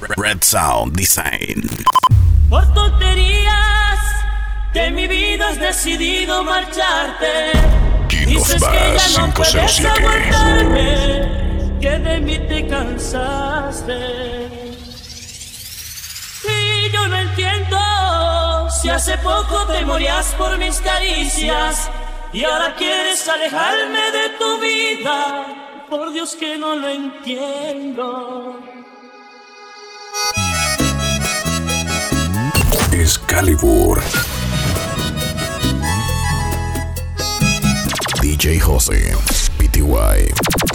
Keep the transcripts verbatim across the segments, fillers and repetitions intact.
Red Sound Design. Por tonterías de mi vida has decidido marcharte. Dices que ya no puedes aguantarme, que de mí te cansaste. Y yo no entiendo si hace poco te morías por mis caricias y ahora quieres alejarme de tu vida. Por Dios que no lo entiendo. Excalibur. D J José, P T Y.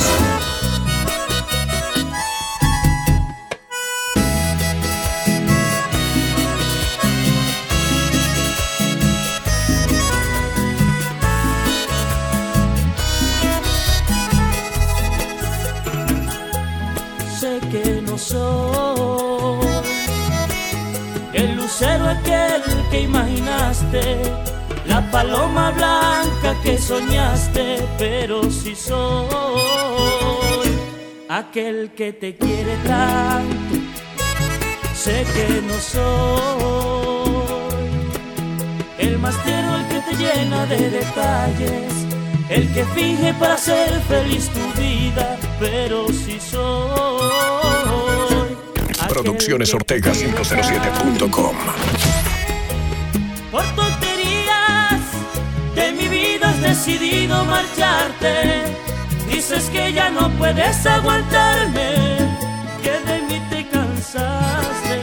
Sé que no soy el lucero aquel que imaginaste, la paloma blanca que soñaste, pero sí soy aquel que te quiere tanto. Sé que no soy el más tierno, el que te llena de detalles, el que finge para ser feliz tu vida, pero sí soy Producciones Ortega cinco cero siete punto com. Por tonterías de mi vida has decidido marcharte. Dices que ya no puedes aguantarme, que de mí te cansaste.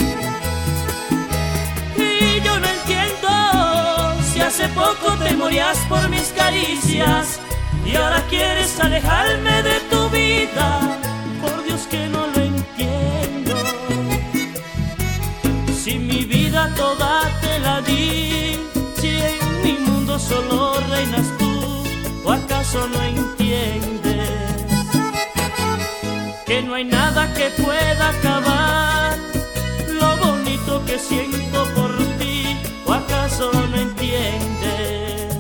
Y yo no entiendo si hace poco te morías por mis caricias y ahora quieres alejarme de tu vida. Por Dios que no lo entiendo. Si mi vida toda te la di, si en mi mundo solo reinas tú, ¿o acaso no entiendes que no hay nada que pueda acabar lo bonito que siento por ti? ¿O acaso no entiendes?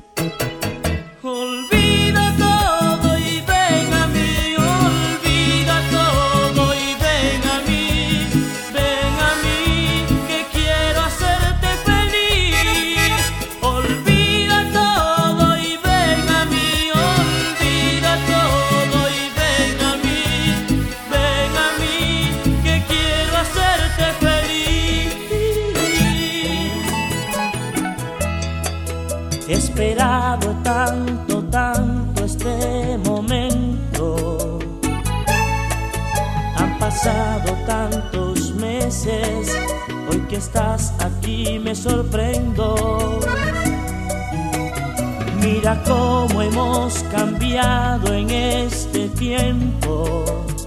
Olvida todo y ven a mí, olvida todo y ven a mí, ven a mí que quiero hacerte feliz. Olvida todo y ven a mí, olvida todo y ven a mí, ven a mí que quiero hacerte feliz. He esperado tanto, tanto este momento. Han pasado tantos meses. Hoy que estás aquí me sorprendo. Mira cómo hemos cambiado en este tiempo.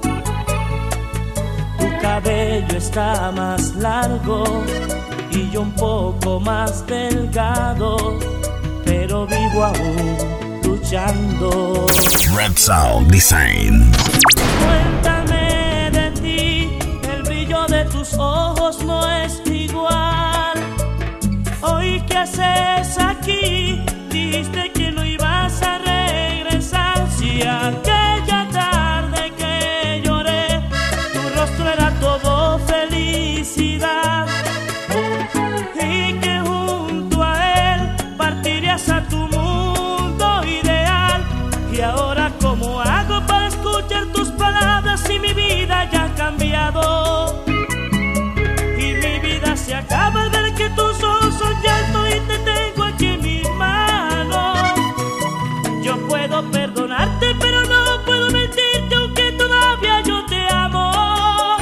Tu cabello está más largo y yo un poco más delgado, pero vivo aún luchando. Red Sound Design. Cuéntame de ti, el brillo de tus ojos no es igual. Hoy ¿qué haces aquí? Dijiste que no ibas a regresar. Si aquella tarde que lloré, tu rostro era todo felicidad, y que junto a él partirías a tu mundo ideal. Y ahora ¿cómo hago para escuchar tus palabras si mi vida ya ha cambiado? Y mi vida se acaba al ver que tus ojos son llanto y te tengo aquí en mis manos. Yo puedo perdonarte pero no puedo mentirte aunque todavía yo te amo.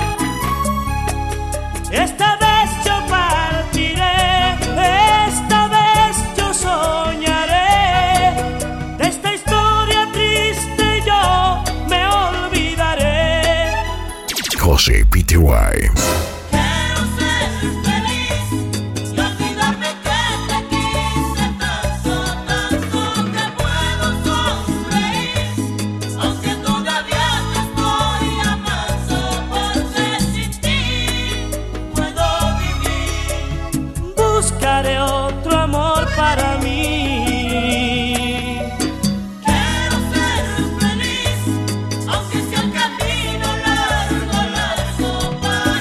Esta vez yo partiré, esta vez yo soñaré. De esta historia triste yo me olvidaré. José P T Y. Quiero ser feliz y olvidarme que te quise tanto, tanto que puedo sonreír, aunque todavía te estoy amando, porque sin ti puedo vivir. Buscaré otro amor para mí. Quiero ser feliz, aunque sea un camino largo, largo para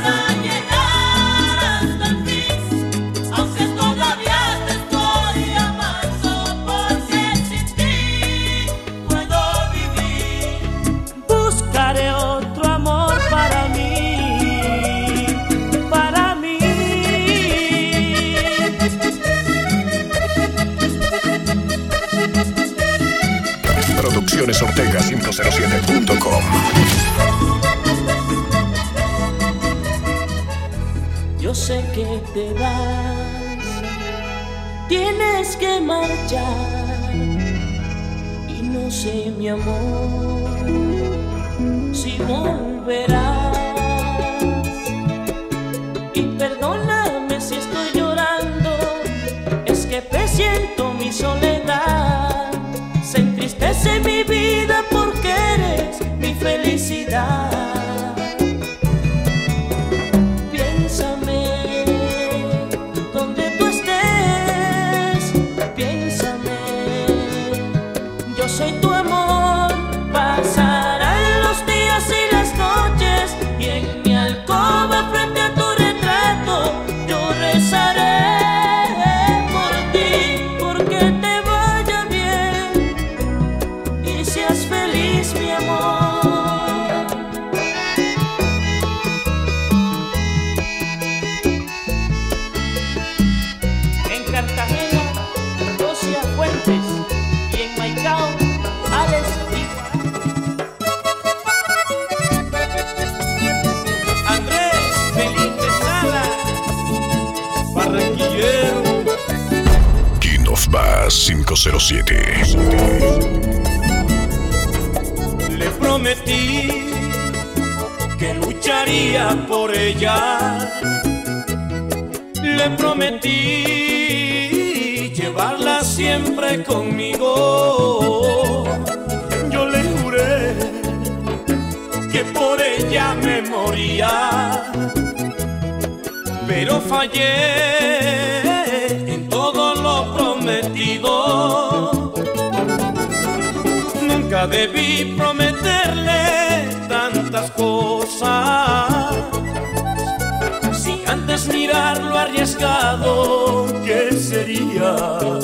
Andrés Ortega cinco cero siete punto com. Yo sé que te vas, tienes que marchar y no sé, mi amor, si volverás. Y perdóname si estoy llorando, es que presiento mi soledad. Se entristece mi vida porque eres mi felicidad. Soy tu amor, pasarán los días y las noches y en mi alcoba frente a tu retrato yo rezaré por ti, porque te vaya bien y seas feliz, mi amor. En Cartagena, Rosia Fuentes, y en Maicao, Alex Andrés Felipe Sala, barranquillero. King of Bass cinco cero siete. Le prometí que lucharía por ella. Le prometí llevarla siempre conmigo. Yo le juré que por ella me moría, pero fallé en todo lo prometido. Nunca debí prometerle tantas cosas, si antes mirar lo arriesgado que sería.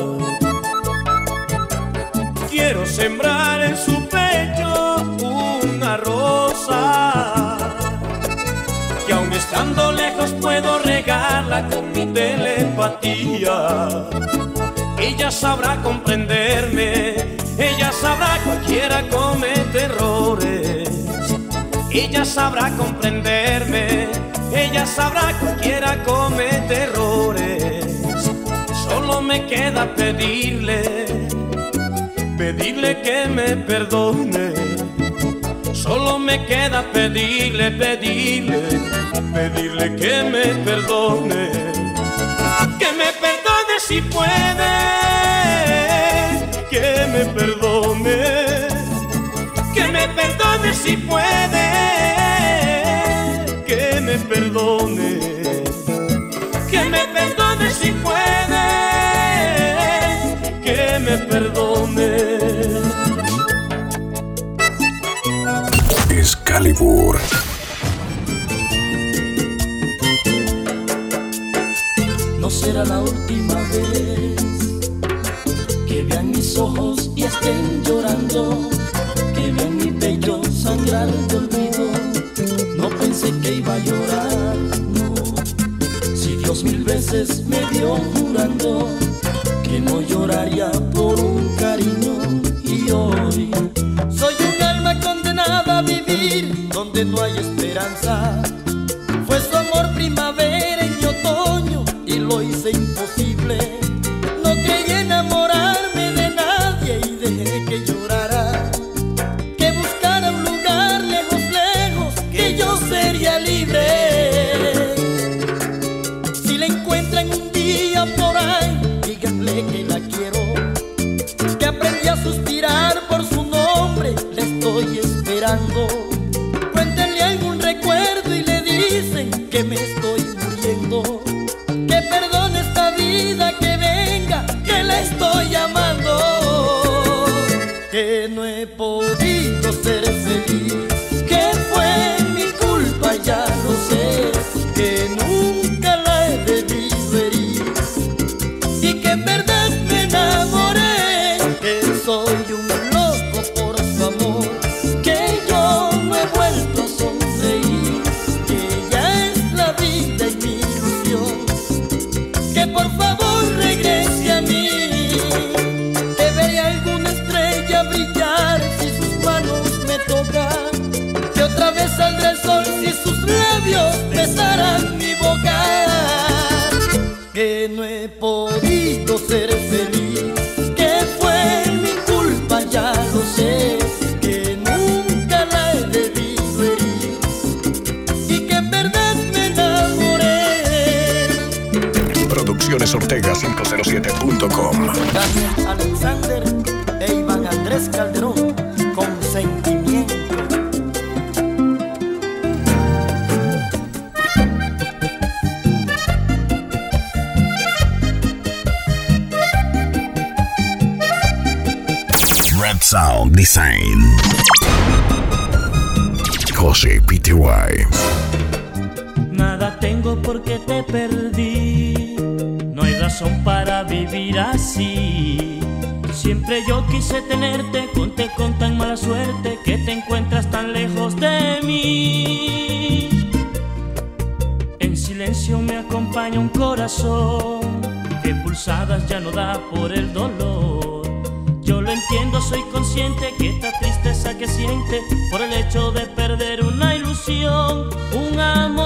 Quiero sembrar en su pecho una rosa, que aun estando lejos puedo regarla con mi telepatía. Ella sabrá comprenderme, ella sabrá cualquiera comete errores. Ella sabrá comprenderme, ella sabrá cualquiera comete errores. Solo me queda pedirle, pedirle que me perdone. Solo me queda pedirle, pedirle, pedirle que me perdone. Que me perdone si puede, que me perdone. Que me perdone si puede, que me perdone. Que me perdone si puede, que me perdone. Excalibur. No será la última vez que vean mis ojos y estén llorando, que vean mi pecho sangrar de olvido. No pensé que iba a llorar, no. Si Dios mil veces me dio jurando que no lloraría por un cariño, y hoy soy un alma condenada a vivir donde no hay esperanza. Fue su amor primavera en mi otoño y lo hice imposible. No creí enamorarme de nadie y dejé que llorara, que buscara un lugar lejos, lejos, que yo sería libre. Si la encuentran un día por ahí, díganle que la quiero, que aprendí a suspirar por su nombre, le estoy esperando. Cuéntenle algún recuerdo y le dicen que me estoy muriendo, que perdone esta vida, que venga, que la estoy amando, que no he podido ser feliz, que fue mi culpa, ya lo sé, que nunca la he debido herir y que en verdad me enamoré, que soy un loco por su amor, que yo no he vuelto a sonreír, que ya es la vida y mi ilusión. lópez ortega cinco cero siete punto com. Daniel Alexander e Iván Andrés Calderón, con sentimiento. Red Sound Design. José P T Y. Nada tengo porque te perdí. No hay razón para vivir así. Siempre yo quise tenerte, conté con tan mala suerte que te encuentras tan lejos de mí. En silencio me acompaña un corazón que pulsadas ya no da por el dolor. Yo lo entiendo, soy consciente que esta tristeza que siente por el hecho de perder una ilusión, un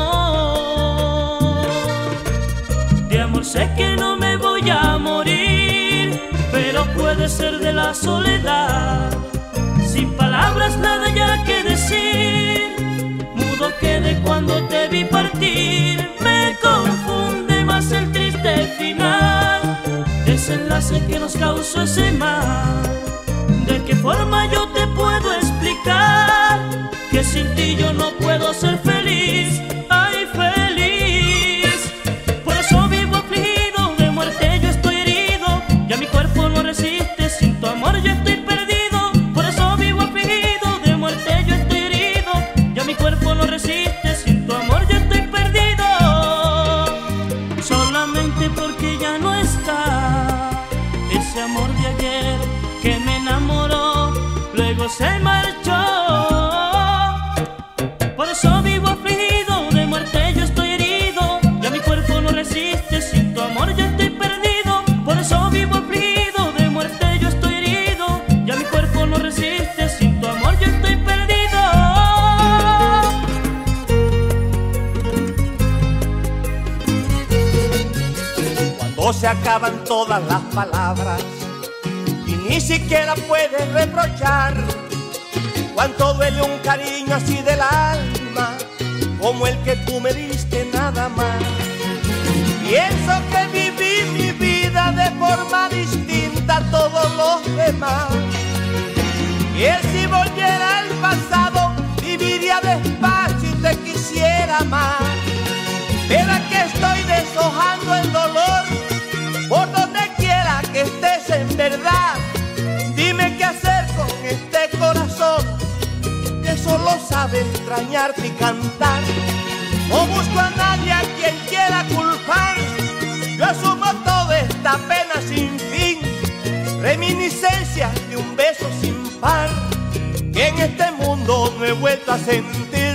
amor. De amor sé que no me voy a morir, pero puede ser de la soledad. Sin palabras nada ya que decir, mudo quedé cuando te vi partir. Me confunde más el triste final, desenlace que nos causó ese mal. ¿De qué forma yo te puedo explicar que sin ti yo no puedo ser feliz? Ay, feliz. Por eso vivo afligido, de muerte yo estoy herido, ya mi cuerpo no resiste, sin tu amor yo estoy perdido. Por eso vivo afligido, de muerte yo estoy herido, ya mi cuerpo no resiste, sin tu amor yo estoy perdido. Solamente porque ya no está ese amor de ayer que me enamoró, luego se marchó. Por eso vivo afligido, de muerte yo estoy herido, ya mi cuerpo no resiste, sin tu amor yo estoy perdido. Por eso vivo afligido, de muerte yo estoy herido, ya mi cuerpo no resiste, sin tu amor yo estoy perdido. Cuando se acaban todas las palabras y ni siquiera puedes reprochar, cuánto duele un cariño así del alma, como el que tú me diste nada más. Pienso que viví mi vida de forma distinta a todos los demás, y él si volviera al pasado viviría despacio y te quisiera más. Pero aquí estoy deshojando el dolor, por donde quiera que estés en verdad. Dime qué hacer con este corazón que solo sabe extrañarte y cantar. No busco a nadie a quien quiera culpar, yo asumo toda esta pena sin fin, reminiscencias de un beso sin par que en este mundo no he vuelto a sentir.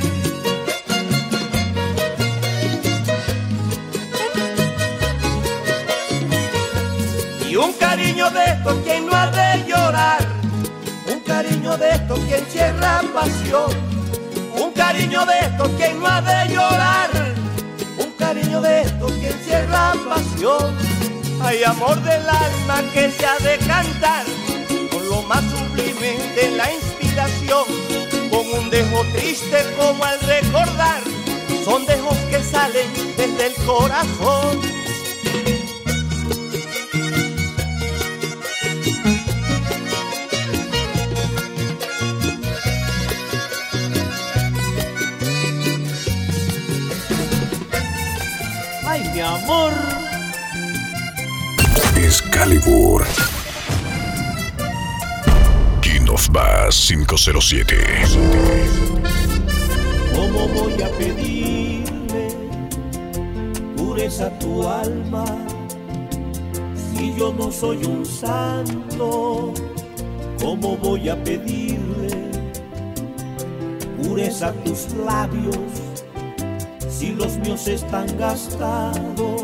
Y un cariño de estos quien no ha de llorar, un cariño de estos quien encierra pasión, un cariño de estos quien no ha de llorar, un cariño de estos quien encierra pasión. Hay amor del alma que se ha de cantar con lo más sublime de la inspiración, con un dejo triste como al recordar, son dejos que salen desde el corazón. Mi amor, Excalibur. King of Bass cinco cero siete. ¿Cómo voy a pedirle pureza a tu alma si yo no soy un santo? ¿Cómo voy a pedirle pureza a tus labios si los míos están gastados?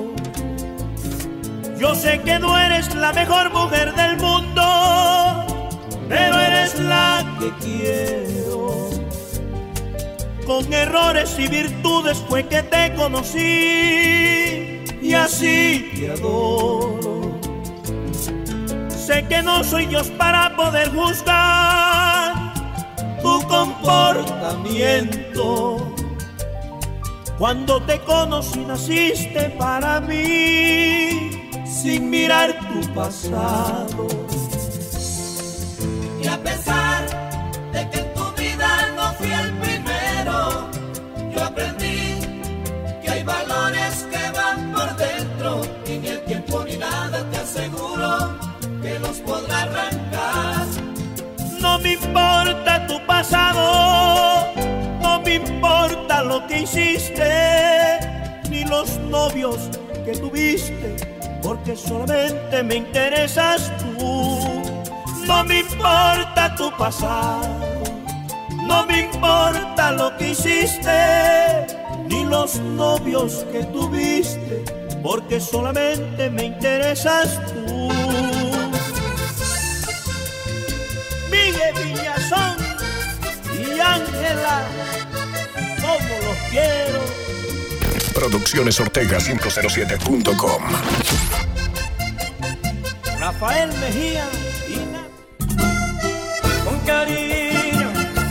Yo sé que no eres la mejor mujer del mundo, pero eres la que quiero. Con errores y virtudes fue que te conocí y así te adoro. Sé que no soy Dios para poder juzgar tu comportamiento. Cuando te conocí naciste para mí sin mirar tu pasado. Y a pesar de que en tu vida no fui el primero, yo aprendí que hay valores que van por dentro y ni el tiempo ni nada te aseguro que los podrá arrancar. No me importa tu pasado, no me importa lo que hiciste, ni los novios que tuviste, porque solamente me interesas tú. No me importa tu pasado, no me importa lo que hiciste, ni los novios que tuviste, porque solamente me interesas tú. Miguel Villazón y Ángela, como los quiero. Producciones Ortega cinco cero siete punto com. Rafael Mejía y Nat. Con cariño.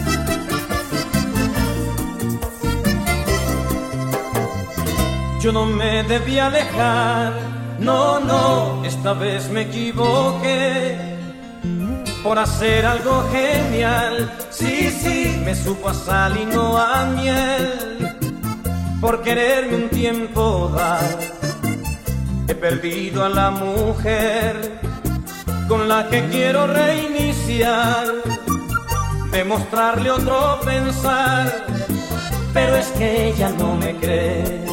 Yo no me debía alejar, no, no, esta vez me equivoqué por hacer algo genial. Sí, sí, me supo a sal y no a miel, por quererme un tiempo dar. He perdido a la mujer con la que quiero reiniciar, demostrarle otro pensar, pero es que ella no me cree.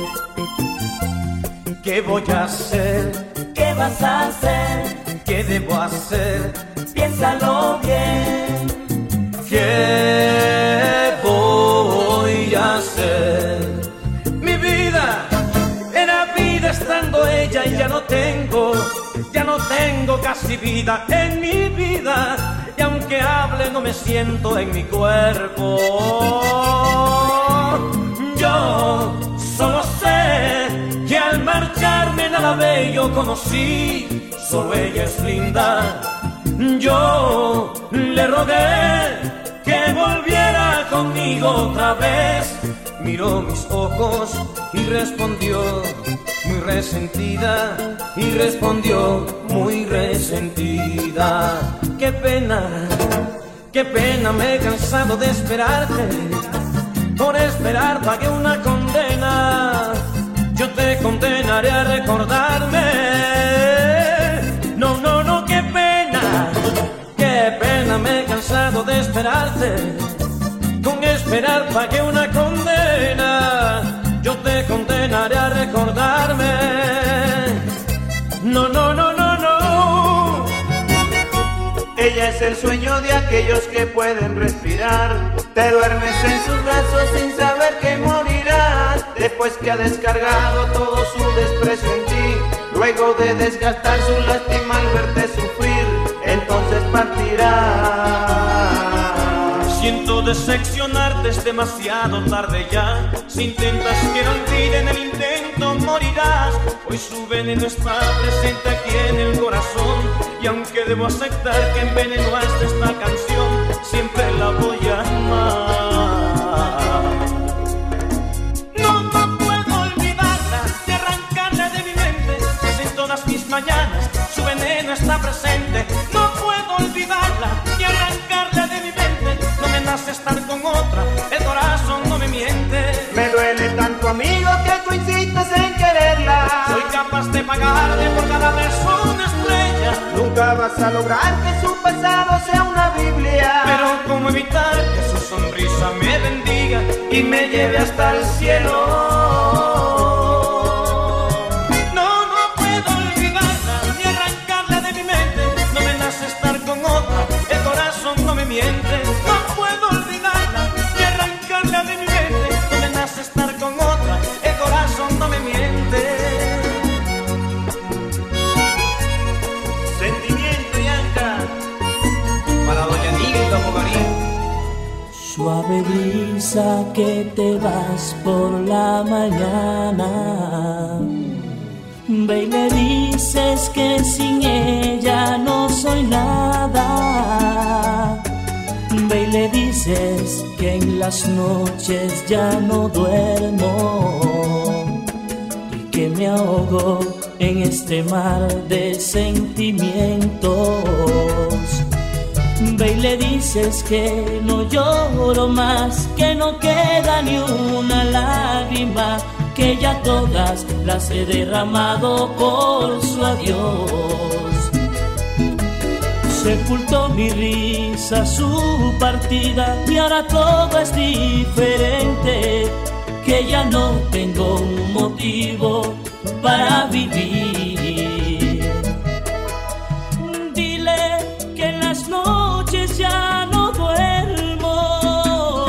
¿Qué voy a hacer? ¿Qué vas a hacer? ¿Qué debo hacer? Piénsalo bien. ¿Qué voy a hacer? Mi vida era vida estando ella y ya no tengo, ya no tengo casi vida en mi vida. Y aunque hable no me siento en mi cuerpo. Yo solo sé que al marcharme nada bello conocí, solo ella es linda. Yo le rogué que volviera conmigo otra vez. Miró mis ojos y respondió muy resentida, y respondió muy resentida. Qué pena, qué pena, me he cansado de esperarte. Por esperar pagué una condena. Yo te condenaré a recordarme. No, no, no, qué pena, qué pena, me he cansado de esperarte. Con esperar pagué una condena. Yo te condenaré a recordarme. No, no, no, no, no. Ella es el sueño de aquellos que pueden respirar. Te duermes en sus brazos sin saber que morirás, después que ha descargado todo su desprecio en ti. Luego de desgastar su lástima al verte sufrir, entonces partirá. Siento decepcionarte, es demasiado tarde ya. Si intentas que no olvide, en el intento morirás. Hoy su veneno está presente aquí en el corazón, y aunque debo aceptar que envenenaste esta canción, siempre la voy a amar. No, no puedo olvidarla, ni arrancarla de mi mente, pues en todas mis mañanas su veneno está presente. No puedo olvidarla, ni arrancarla de mi mente. No me nace estar con otra, el corazón no me miente. Me duele tanto, amigo, que tú insistes en quererla. Soy capaz de pagarle por cada beso una estrella. Nunca vas a lograr que su pasado sea una Biblia, Pero cómo evitar que su sonrisa me bendiga y me lleve hasta el cielo. No, no puedo olvidarla, ni arrancarla de mi mente. No me nace estar con otra, el corazón no me miente. No puedo olvidarla, ni arrancarla de mi mente. No me nace estar con otra, el corazón no me miente. Sentimiento y anca para doña Niga y Topo Garín. Suave brisa que te vas por la mañana, ve y le dices que sin ella no soy nada. Ve y le dices que en las noches ya no duermo y que me ahogo en este mar de sentimientos. Ve y le dices que no lloro más, que no queda ni una lágrima, que ya todas las he derramado por su adiós. Sepultó mi risa su partida y ahora todo es diferente, que ya no tengo un motivo para vivir. Dile que en las noches ya no duermo,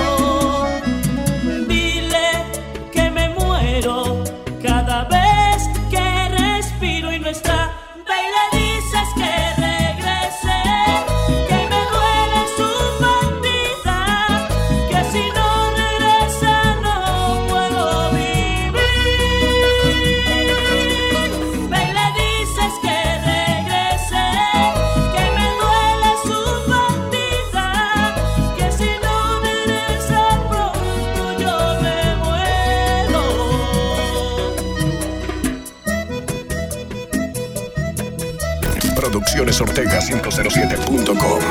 dile que me muero cada vez que respiro y no está. Ve y le dices que regrese, que me duele su partida, que si no regresa no puedo vivir. Ve y le dices que regrese, que me duele su partida, que si no regresa pronto yo me muero. Producciones Ortega quinientos siete punto com.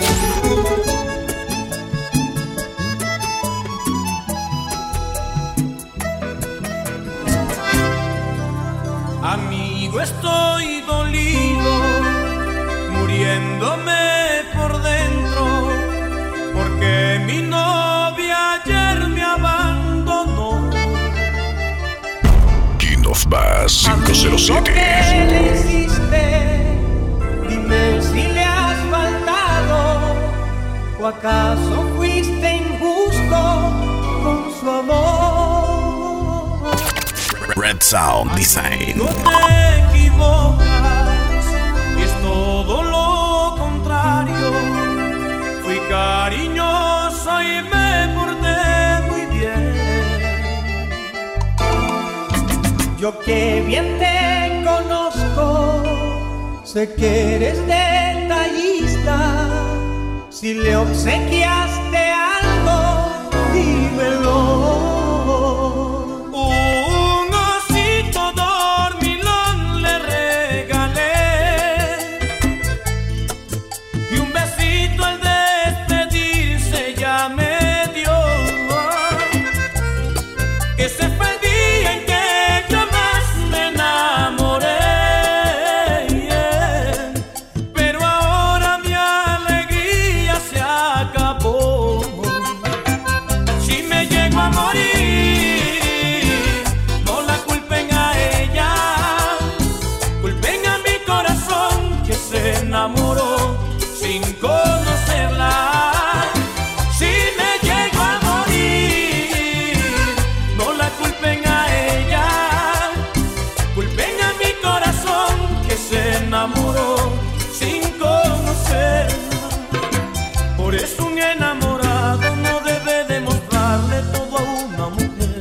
Amigo, estoy dolido, muriéndome por dentro, porque mi novia ayer me abandonó. King of Bass quinientos siete. ¿Qué le hiciste? Dime si le has faltado, o acaso fuiste injusto con su amor. Red Sound Design. No te equivocas, es todo lo contrario. Fui cariñoso y me porté muy bien. Yo que bien te conozco, sé que eres detallista. Si le obsequiaste algo, dímelo. Un osito dormilón le regalé y un besito al despedirse ya me dio. Ese fue el día en que yo más me enamoré. Pero ahora mi alegría se acabó. Si me llego a morir, no la culpen a ella, culpen a mi corazón que se enamoró sin conocerla. Si me llego a morir, no la culpen a ella, culpen a mi corazón que se enamoró sin conocerla. Por eso un enamorado no debe demostrarle todo a una mujer,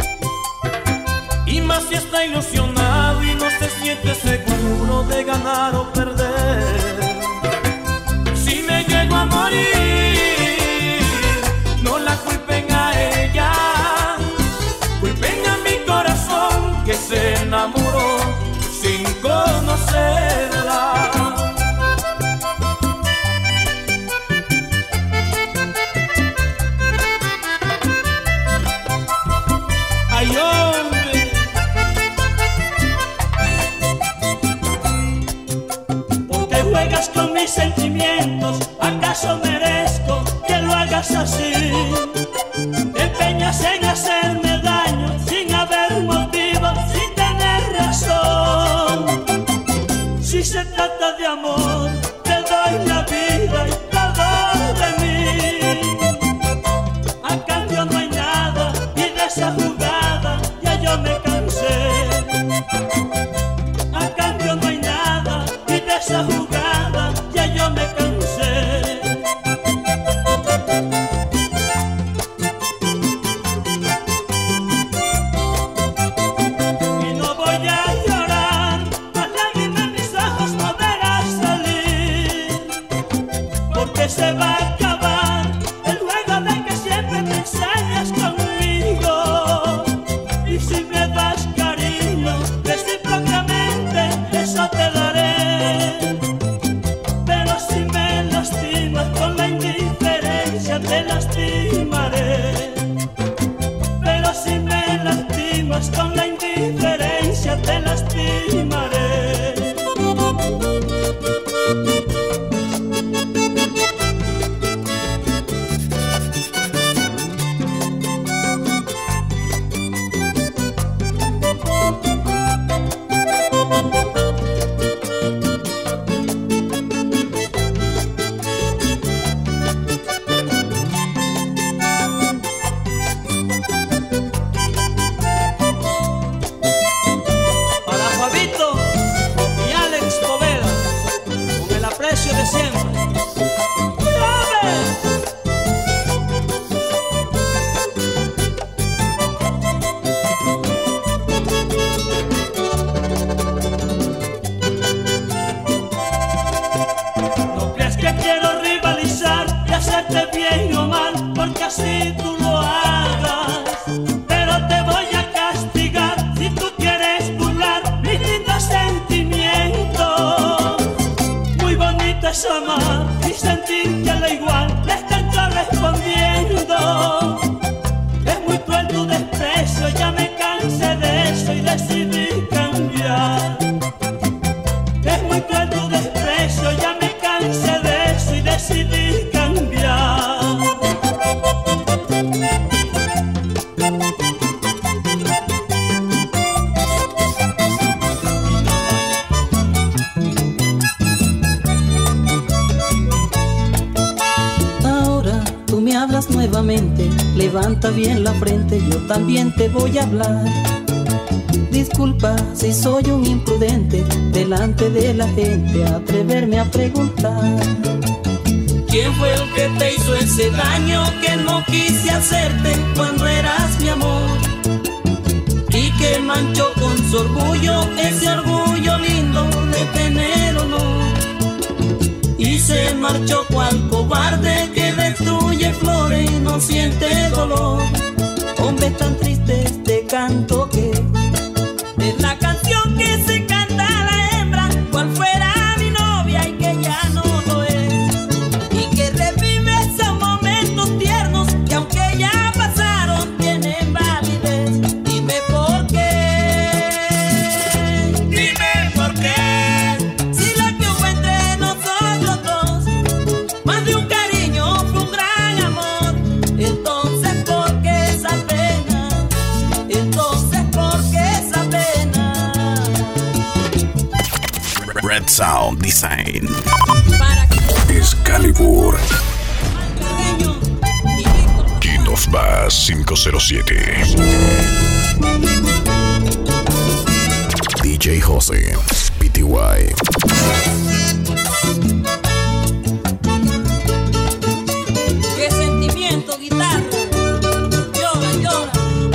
y más si está ilusionado y no se siente seguro de ganar o perder. Si me llego a morir, no la culpen a ella, culpen a mi corazón que se enamoró sin conocerla. Ay, hombre, porque juegas con mis sentimientos, ¿acaso merezco que lo hagas así? Te empeñas en hacerme daño sin haber motivo, sin tener razón. Si se trata de amor, te doy la vida y todo de mí. A cambio no hay nada y de esa jugada ya yo me cansé. A cambio no hay nada y de esa jugada ya yo me cansé. Y no voy a llorar, más lágrimas en mis ojos no verás salir, porque se va a acabar el juego de que siempre te ensañas conmigo. Y si me das cariño, con la indiferencia te lastimaré. De siempre. No crees que quiero rivalizar y hacerte bien o mal, porque así tú lo hagas, pero te voy a castigar si tú quieres burlar mis lindos sentimientos. Muy bonito es amar y sentir que a lo igual le están correspondiendo. Es muy cruel tu desprecio, ya me cansé de eso y decidí cambiar. Es muy cruel tu desprecio, ya me cansé de eso y decidí cambiar. Nuevamente, levanta bien la frente, yo también te voy a hablar. Disculpa si soy un imprudente delante de la gente, atreverme a preguntar. ¿Quién fue el que te hizo ese daño que no quise hacerte cuando eras mi amor? Y que manchó con su orgullo, ese orgullo lindo de tener honor. Y se marchó cual cobarde que destruye flores y no siente dolor. Hombre tan triste este canto que es la canción que se canta a la hembra cual fuera mi novia y que ya no lo es, y que revive esos momentos tiernos que aunque ya pasaron tienen validez. Dime por qué, dime por qué, si lo que hubo entre nosotros dos, más de un cariño fue un gran amor, entonces ¿por qué esa pena? Entonces ¿por qué esa pena? Red Sound Design. Excalibur. King of Bass cinco cero siete. D J José P T Y. Qué sentimiento, guitarra. Llora, llora.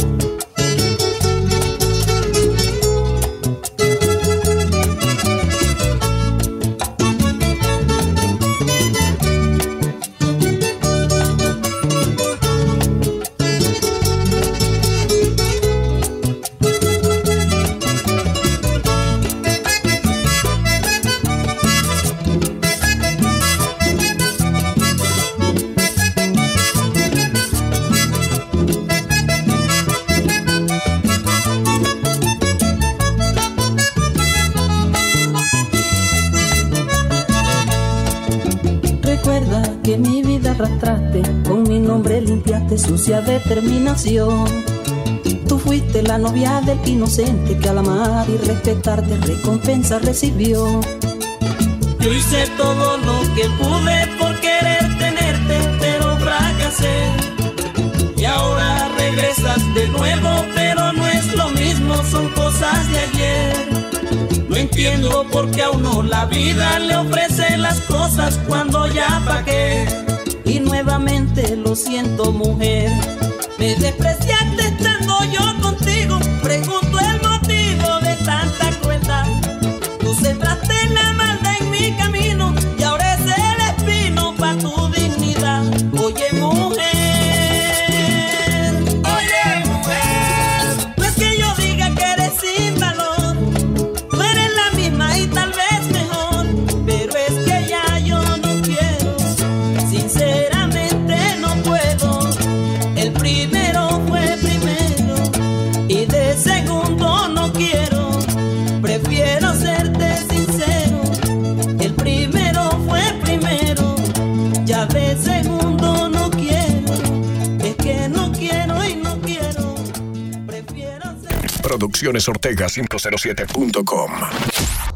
recuerda que mi vida arrastraste, con mi nombre limpiaste sucia determinación. Tú fuiste la novia del inocente que al amar y respetarte recompensa recibió. Yo hice todo lo que pude por querer tenerte, pero fracasé. Y ahora regresas de nuevo, pero no es lo mismo, son cosas de ayer. No entiendo por qué a uno la vida le ofrece las cosas cuando ya pagué. Y nuevamente lo siento, mujer, me despreciaste estando yo contigo. Pregunto el motivo de tanta crueldad. Tú sembraste la maldad en mi camino y ahora es el espino pa' tu dignidad. Oye, mujer, oye, mujer, no es que yo diga que eres sin valor, tú eres la misma y tal vez mejor, pero es que ya yo no quiero, sinceramente no puedo. El primero fue primero Producciones Ortega quinientos siete punto com.